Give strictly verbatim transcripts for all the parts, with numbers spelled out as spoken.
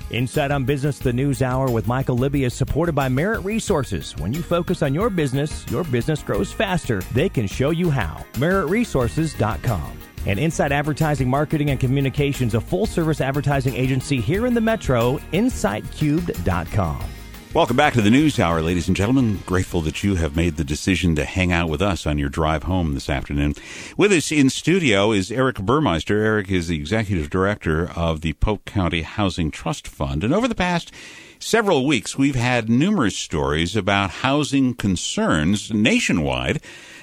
Inside on Business, the News Hour with Michael Libby is supported by Merit Resources. When you focus on your business, your business grows faster. They can show you how. merit resources dot com. And Inside Advertising, Marketing, and Communications, a full-service advertising agency here in the Metro, insight cubed dot com. Welcome back to the News Hour, ladies and gentlemen. Grateful that you have made the decision to hang out with us on your drive home this afternoon. With us in studio is Eric Burmeister. Eric is the Executive Director of the Polk County Housing Trust Fund. And over the past several weeks, we've had numerous stories about housing concerns nationwide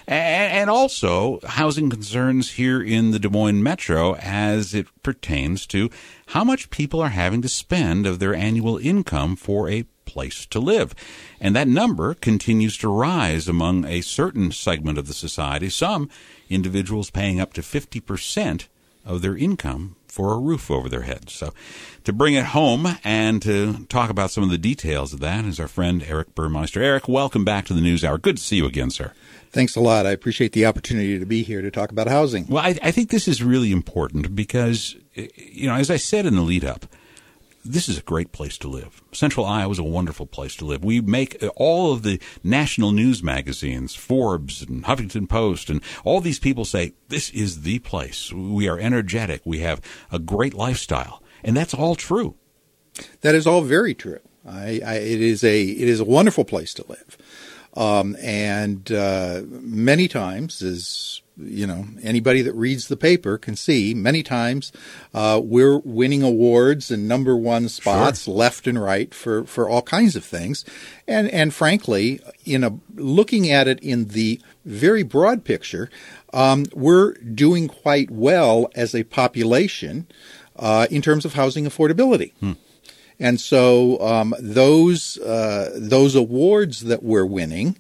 and also housing concerns here in the Des Moines Metro as it pertains to how much people are having to spend of their annual income for a place to live. And that number continues to rise among a certain segment of the society, some individuals paying up to fifty percent of their income for a roof over their heads. So to bring it home and to talk about some of the details of that is our friend Eric Burmeister. Eric, welcome back to the News Hour. Good to see you again, sir. Thanks a lot. I appreciate the opportunity to be here to talk about housing. Well, I, I think this is really important because, you know, as I said in the lead up, this is a great place to live. Central Iowa is a wonderful place to live. We make all of the national news magazines, Forbes and Huffington Post, and all these people say, this is the place. We are energetic. We have a great lifestyle. And that's all true. That is all very true. I, I, it is a it is a wonderful place to live. Um, and uh, many times, as you know, anybody that reads the paper can see, many times uh, we're winning awards and number one spots sure. left and right for, for all kinds of things. And and frankly, in a looking at it in the very broad picture, um, we're doing quite well as a population uh, in terms of housing affordability. Hmm. And so um, those uh, those awards that we're winning,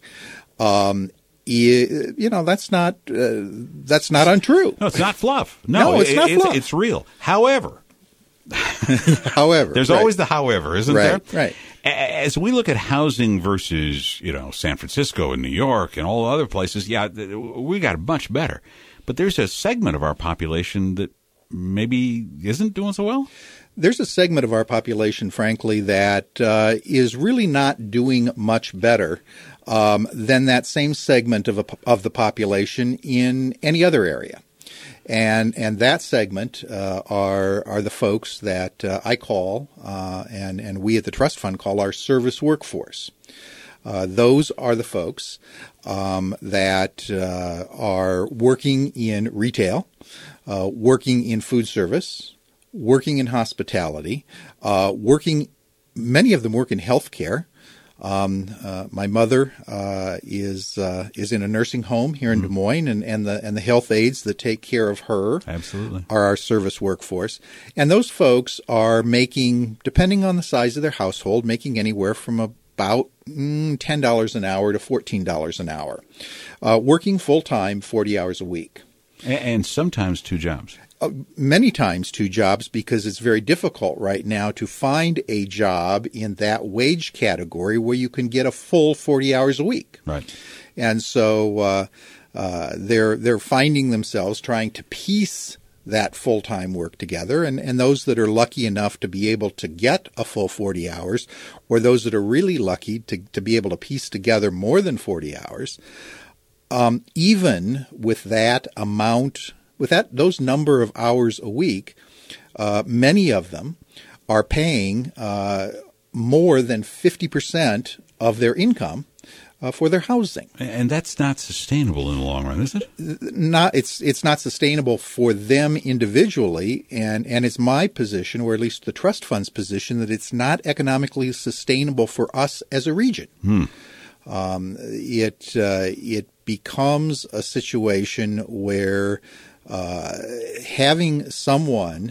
um, you, you know, that's not uh, that's not untrue. No, it's not fluff. No, no it's it, not it's, fluff. It's real. However, however, there's right. always the however, isn't right, there? Right. As we look at housing versus, you know, San Francisco and New York and all other places, yeah, we got much better. But there's a segment of our population that maybe isn't doing so well. There's a segment of our population, frankly, that uh, is really not doing much better um, than that same segment of a, of the population in any other area, and and that segment uh, are are the folks that uh, I call uh, and and we at the Trust Fund call our service workforce. Uh, those are the folks um, that uh, are working in retail, uh, working in food service, working in hospitality, uh, working, many of them work in healthcare. Um, uh, my mother uh, is uh, is in a nursing home here in mm-hmm. Des Moines, and, and the and the health aides that take care of her absolutely are our service workforce. And those folks are making, depending on the size of their household, making anywhere from about mm, ten dollars an hour to fourteen dollars an hour, uh, working full time, forty hours a week, and, and sometimes two jobs. Uh, many times two jobs, because it's very difficult right now to find a job in that wage category where you can get a full forty hours a week. Right. And so uh, uh, they're they're finding themselves trying to piece that full-time work together. And, and those that are lucky enough to be able to get a full forty hours, or those that are really lucky to, to be able to piece together more than forty hours, um, even with that amount With that, those number of hours a week, uh, many of them are paying uh, more than fifty percent of their income uh, for their housing. And that's not sustainable in the long run, is it? Not, it's it's not sustainable for them individually, and, and it's my position, or at least the trust fund's position, that it's not economically sustainable for us as a region. Hmm. Um, it uh, it becomes a situation where Uh, having someone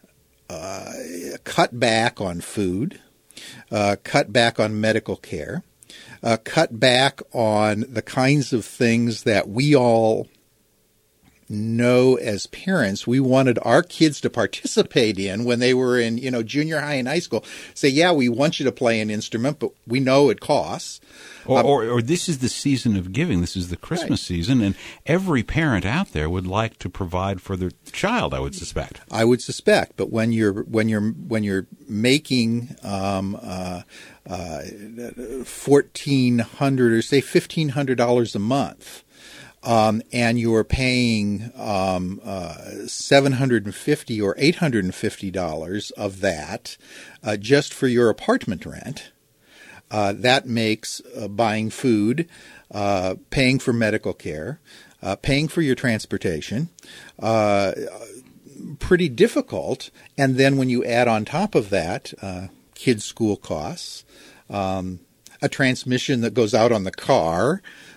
uh, cut back on food, uh, cut back on medical care, uh, cut back on the kinds of things that we all know as parents we wanted our kids to participate in when they were in, you know, junior high and high school. Say, yeah, we want you to play an instrument, but we know it costs. Or, um, or, or this is the season of giving. This is the Christmas right. season, and every parent out there would like to provide for their child, I would suspect. I would suspect, but when you're when you're when you're making um, uh, uh, fourteen hundred or say fifteen hundred dollars a month, um, and you're paying um, uh, seven hundred and fifty or eight hundred and fifty dollars of that uh, just for your apartment rent. Uh, that makes uh, buying food, uh, paying for medical care, uh, paying for your transportation, uh, pretty difficult. And then when you add on top of that, uh, kids' school costs, um, a transmission that goes out on the car.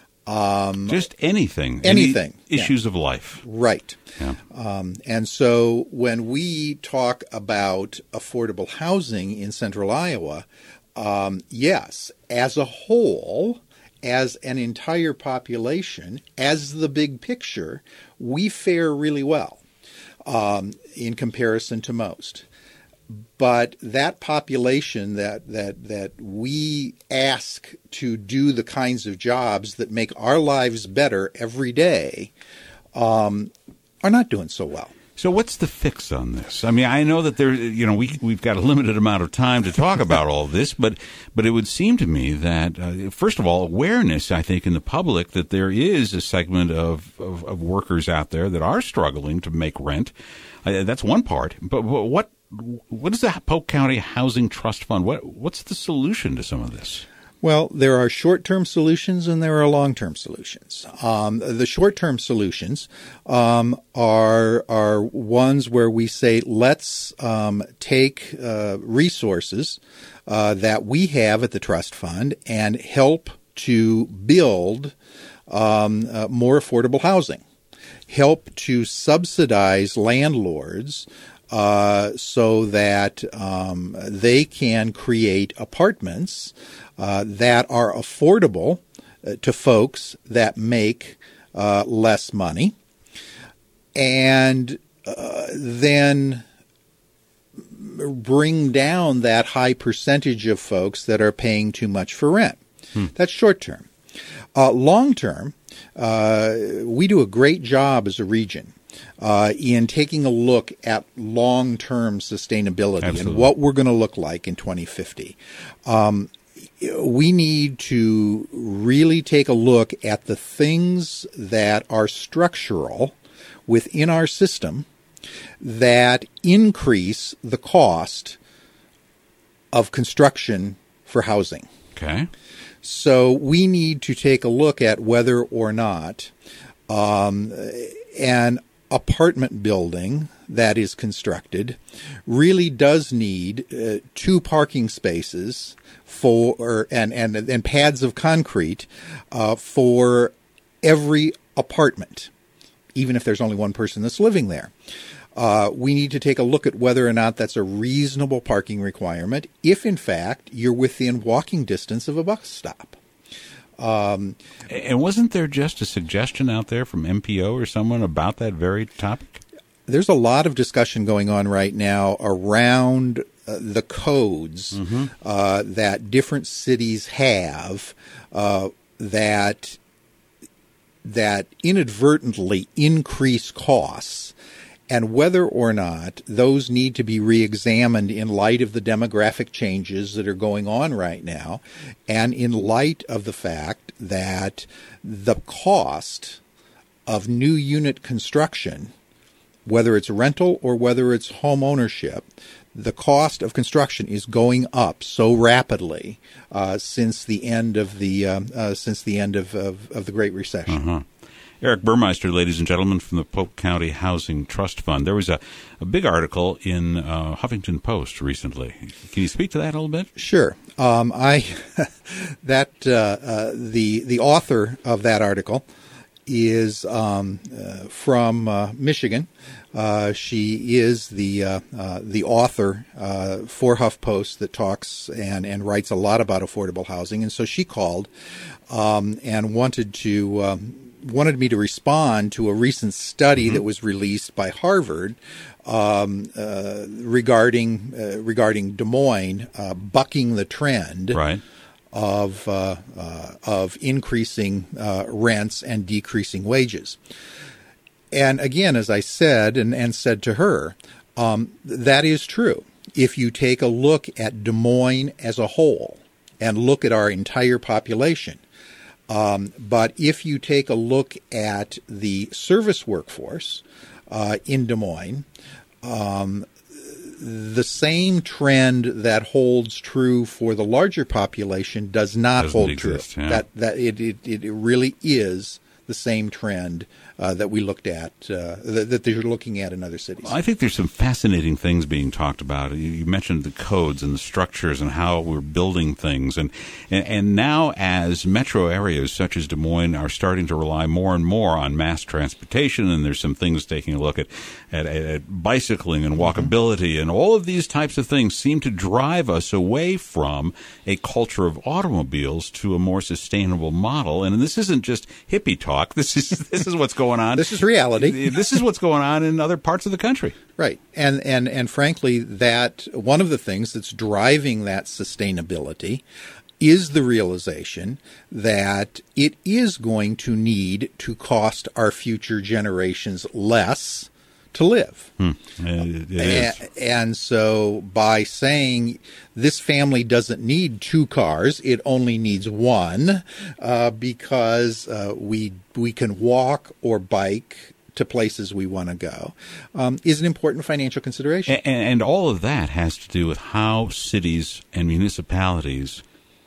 Um, Just anything. Anything. Any issues yeah. of life. Right. Yeah. Um, and so when we talk about affordable housing in central Iowa, Um, yes, as a whole, as an entire population, as the big picture, we fare really well um, in comparison to most. But that population that, that, that we ask to do the kinds of jobs that make our lives better every day um, are not doing so well. So what's the fix on this? I mean, I know that there, you know, we we've got a limited amount of time to talk about all this, but but it would seem to me that uh, first of all, awareness, I think, in the public that there is a segment of of, of workers out there that are struggling to make rent. Uh, that's one part. But what what is the Polk County Housing Trust Fund? What what's the solution to some of this? Well, there are short-term solutions and there are long-term solutions. Um, the short-term solutions um, are are ones where we say, let's um, take uh, resources uh, that we have at the trust fund and help to build um, uh, more affordable housing, help to subsidize landlords uh, so that um, they can create apartments Uh, that are affordable uh, to folks that make uh, less money, and uh, then bring down that high percentage of folks that are paying too much for rent. Hmm. That's short term. Uh, long term, uh, we do a great job as a region uh, in taking a look at long-term sustainability Absolutely. and what we're going to look like in twenty fifty. Um, We need to really take a look at the things that are structural within our system that increase the cost of construction for housing. Okay. So we need to take a look at whether or not um, an apartment building that is constructed really does need uh, two parking spaces for and and and pads of concrete uh, for every apartment, even if there's only one person that's living there. Uh, we need to take a look at whether or not that's a reasonable parking requirement, if in fact you're within walking distance of a bus stop. Um, and wasn't there just a suggestion out there from M P O or someone about that very topic? There's a lot of discussion going on right now around uh, the codes mm-hmm. uh, that different cities have uh, that that inadvertently increase costs, and whether or not those need to be reexamined in light of the demographic changes that are going on right now, and in light of the fact that the cost of new unit construction, whether it's rental or whether it's home ownership, the cost of construction is going up so rapidly uh, since the end of the uh, uh, since the end of, of, of the Great Recession. Uh-huh. Eric Burmeister, ladies and gentlemen, from the Polk County Housing Trust Fund. There was a, a big article in uh, Huffington Post recently. Can you speak to that a little bit? Sure. Um, I that uh, uh, the the author of that article is um, uh, from uh, Michigan. Uh, she is the uh, uh, the author uh, for HuffPost that talks and, and writes a lot about affordable housing, and so she called um, and wanted to um, wanted me to respond to a recent study Mm-hmm. that was released by Harvard um, uh, regarding uh, regarding Des Moines uh, bucking the trend Right. of uh, uh, of increasing uh, rents and decreasing wages. And again, as I said and, and said to her, um, that is true. If you take a look at Des Moines as a whole and look at our entire population, um, but if you take a look at the service workforce uh, in Des Moines, um, the same trend that holds true for the larger population does not Doesn't hold exist, true. yeah. That that it, it it really is the same trend uh, that we looked at uh, that, that they're looking at in other cities. I think there's some fascinating things being talked about. You, you mentioned the codes and the structures and how we're building things. And, and, and now as metro areas such as Des Moines are starting to rely more and more on mass transportation, and there's some things taking a look at, at, at bicycling and walkability, and all of these types of things seem to drive us away from a culture of automobiles to a more sustainable model. And this isn't just hippie talk. This is this is what's going on. This is reality. This is what's going on in other parts of the country. Right. And, and, and frankly, that one of the things that's driving that sustainability is the realization that it is going to need to cost our future generations less to live. Hmm. It, it is. And, and so by saying this family doesn't need two cars, it only needs one, uh, because uh, we we can walk or bike to places we want to go, um, is an important financial consideration. And, and all of that has to do with how cities and municipalities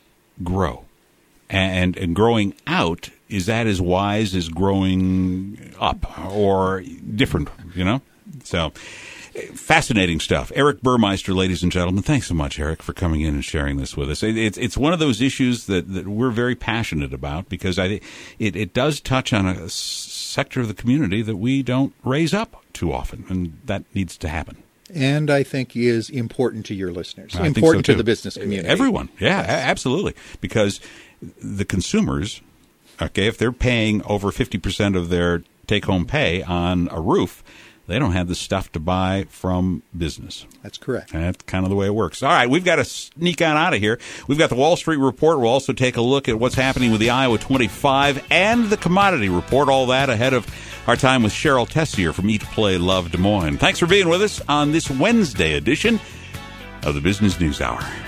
grow. And, and growing out, is that as wise as growing up or different, you know? So, fascinating stuff. Eric Burmeister, ladies and gentlemen. Thanks so much, Eric, for coming in and sharing this with us. It, it's it's one of those issues that, that we're very passionate about because I it, it does touch on a sector of the community that we don't raise up too often, and that needs to happen. And I think is important to your listeners, I think important so, to too. the business community. Everyone, yeah, Yes. a- absolutely. Because the consumers, okay, if they're paying over fifty percent of their take-home pay on a roof, they don't have the stuff to buy from business. That's correct. And that's kind of the way it works. All right, we've got to sneak on out of here. We've got the Wall Street Report. We'll also take a look at what's happening with the Iowa twenty-five and the Commodity Report, all that ahead of our time with Cheryl Tessier from Eat, Play, Love Des Moines. Thanks for being with us on this Wednesday edition of the Business News Hour.